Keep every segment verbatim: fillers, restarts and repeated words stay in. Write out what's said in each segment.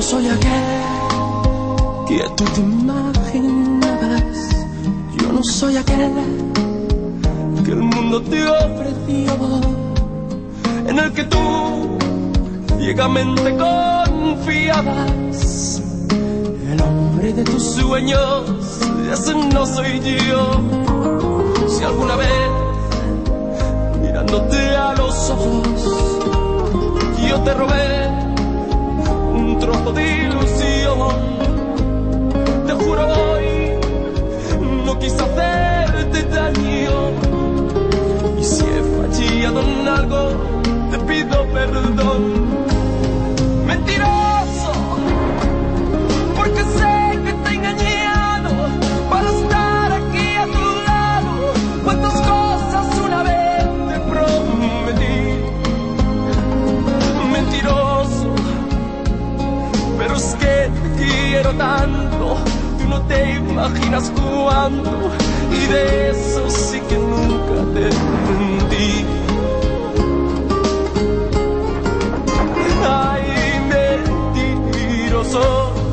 soy aquel que tú te imaginabas. Yo no soy aquel que el mundo te ofreció, en el que tú ciegamente confiabas. El hombre de tus sueños, ese no soy yo. Si alguna vez, mirándote a los ojos, yo te robé un trozo de ilusión, te juro hoy, no quise hacerte daño. Y si he fallado en algo, te pido perdón. Mentiroso, porque sé que te he engañado para estar aquí a tu lado. Cuántas cosas una vez te prometí. Mentiroso, pero es que te quiero tanto, tú no te imaginas cuánto, y de eso sí que nunca te mentí. Ay, mentiroso.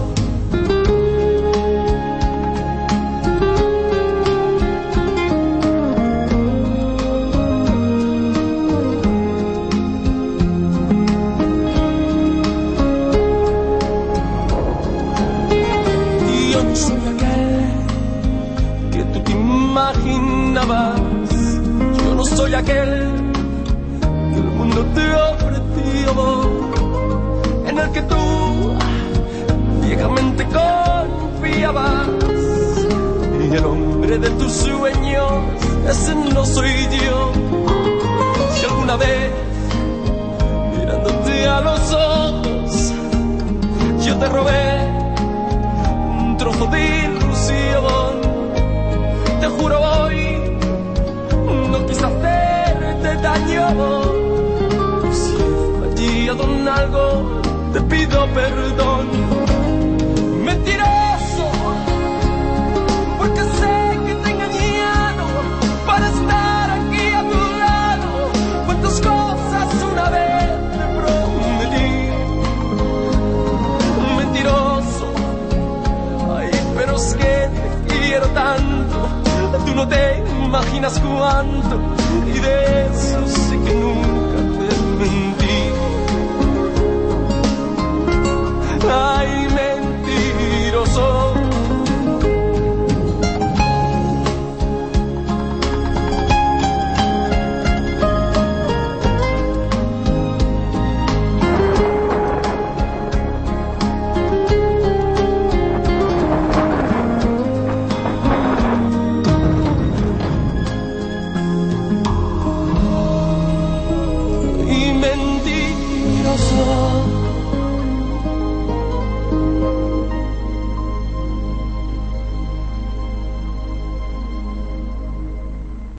Yo no soy aquel que tú te imaginabas. Yo no soy aquel que el mundo te ofreció, en el que tú ciegamente confiabas. Y el hombre de tus sueños, ese no soy yo. Si alguna vez, mirándote a los ojos, yo te robé un trozo de ilusión, te juro hoy, no quise hacerte daño. Si he fallado en algo, te pido perdón. Mentiroso, porque sé que te he engañado para estar aquí a tu lado. Cuántas cosas una vez te prometí. Mentiroso, ay, pero es que te quiero tanto, tú no te imaginas cuánto, y de eso sí que nunca te mentí.